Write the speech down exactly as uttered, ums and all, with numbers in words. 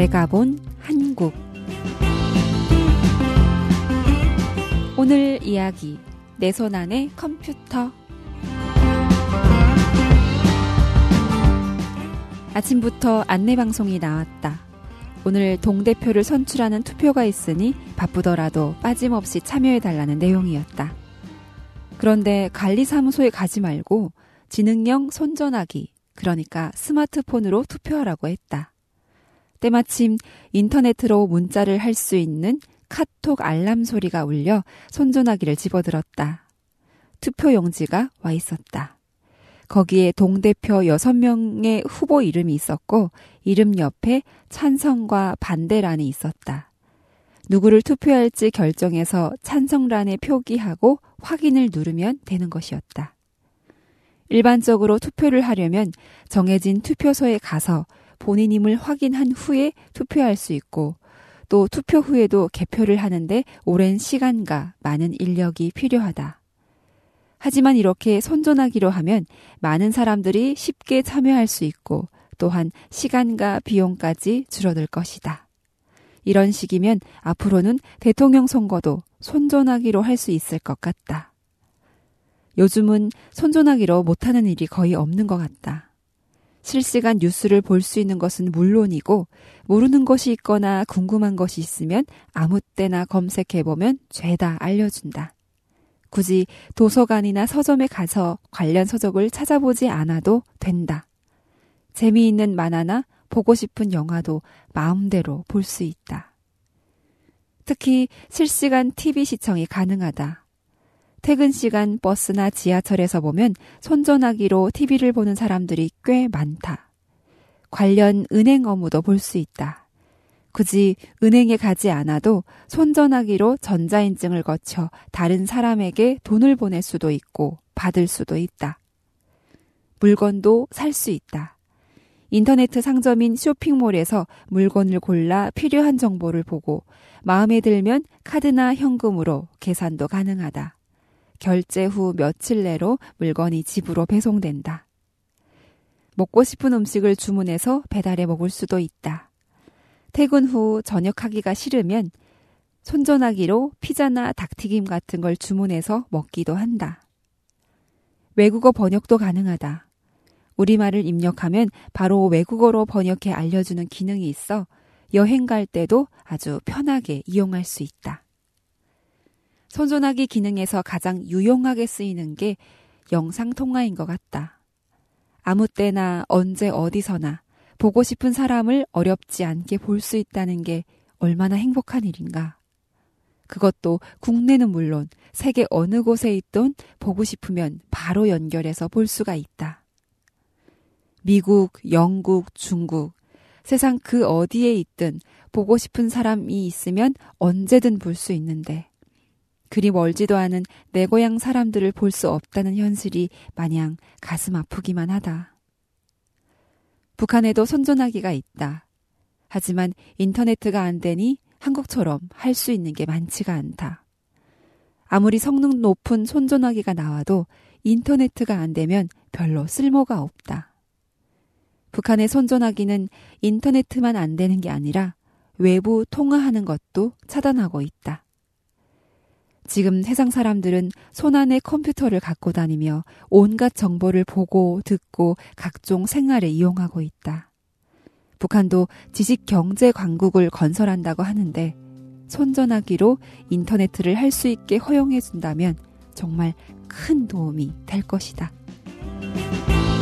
내가 본 한국. 오늘 이야기, 내 손 안의 컴퓨터. 아침부터 안내방송이 나왔다. 오늘 동대표를 선출하는 투표가 있으니 바쁘더라도 빠짐없이 참여해달라는 내용이었다. 그런데 관리사무소에 가지 말고 지능형 손전화기, 그러니까 스마트폰으로 투표하라고 했다. 때마침 인터넷으로 문자를 할 수 있는 카톡 알람 소리가 울려 손전화기를 집어들었다. 투표 용지가 와 있었다. 거기에 동대표 여섯 명의 후보 이름이 있었고 이름 옆에 찬성과 반대란이 있었다. 누구를 투표할지 결정해서 찬성란에 표기하고 확인을 누르면 되는 것이었다. 일반적으로 투표를 하려면 정해진 투표소에 가서 본인임을 확인한 후에 투표할 수 있고 또 투표 후에도 개표를 하는데 오랜 시간과 많은 인력이 필요하다. 하지만 이렇게 손전화기로 하면 많은 사람들이 쉽게 참여할 수 있고 또한 시간과 비용까지 줄어들 것이다. 이런 식이면 앞으로는 대통령 선거도 손전화기로 할 수 있을 것 같다. 요즘은 손전화기로 못하는 일이 거의 없는 것 같다. 실시간 뉴스를 볼 수 있는 것은 물론이고 모르는 것이 있거나 궁금한 것이 있으면 아무 때나 검색해보면 죄다 알려준다. 굳이 도서관이나 서점에 가서 관련 서적을 찾아보지 않아도 된다. 재미있는 만화나 보고 싶은 영화도 마음대로 볼 수 있다. 특히 실시간 티비 시청이 가능하다. 퇴근 시간 버스나 지하철에서 보면 손전화기로 티비를 보는 사람들이 꽤 많다. 관련 은행 업무도 볼 수 있다. 굳이 은행에 가지 않아도 손전화기로 전자인증을 거쳐 다른 사람에게 돈을 보낼 수도 있고 받을 수도 있다. 물건도 살 수 있다. 인터넷 상점인 쇼핑몰에서 물건을 골라 필요한 정보를 보고 마음에 들면 카드나 현금으로 계산도 가능하다. 결제 후 며칠 내로 물건이 집으로 배송된다. 먹고 싶은 음식을 주문해서 배달해 먹을 수도 있다. 퇴근 후 저녁하기가 싫으면 손전화기로 피자나 닭튀김 같은 걸 주문해서 먹기도 한다. 외국어 번역도 가능하다. 우리말을 입력하면 바로 외국어로 번역해 알려주는 기능이 있어 여행 갈 때도 아주 편하게 이용할 수 있다. 손전화기 기능에서 가장 유용하게 쓰이는 게 영상통화인 것 같다. 아무 때나 언제 어디서나 보고 싶은 사람을 어렵지 않게 볼 수 있다는 게 얼마나 행복한 일인가. 그것도 국내는 물론 세계 어느 곳에 있든 보고 싶으면 바로 연결해서 볼 수가 있다. 미국, 영국, 중국, 세상 그 어디에 있든 보고 싶은 사람이 있으면 언제든 볼 수 있는데 그리 멀지도 않은 내 고향 사람들을 볼 수 없다는 현실이 마냥 가슴 아프기만 하다. 북한에도 손전화기가 있다. 하지만 인터넷가 안 되니 한국처럼 할 수 있는 게 많지가 않다. 아무리 성능 높은 손전화기가 나와도 인터넷가 안 되면 별로 쓸모가 없다. 북한의 손전화기는 인터넷만 안 되는 게 아니라 외부 통화하는 것도 차단하고 있다. 지금 세상 사람들은 손안에 컴퓨터를 갖고 다니며 온갖 정보를 보고 듣고 각종 생활에 이용하고 있다. 북한도 지식경제 강국을 건설한다고 하는데 손전화기로 인터넷을 할 수 있게 허용해 준다면 정말 큰 도움이 될 것이다.